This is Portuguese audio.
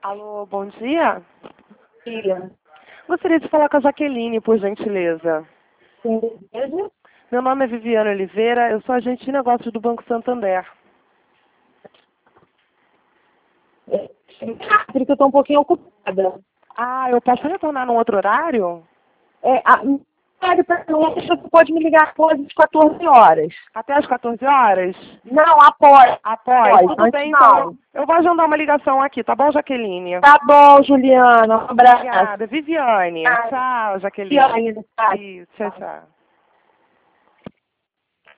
Alô, bom dia. Filha, Gostaria de falar com a Jaqueline, por gentileza. tem desejo? Meu nome é Viviane Oliveira, eu sou agente de negócios do Banco Santander. Porque eu estou um pouquinho ocupada. Ah, eu posso retornar num outro horário? Você pode me ligar após as 14 horas. Até às 14 horas? Não, após. Após? Tudo Antes bem, então. não. Eu vou agendar uma ligação aqui, tá bom, Jaqueline? Tá bom, Juliana. Um abraço. Obrigada. Viviane. Tá. Tchau, Te Jaqueline. ainda, tá? Isso, tchau, tchau.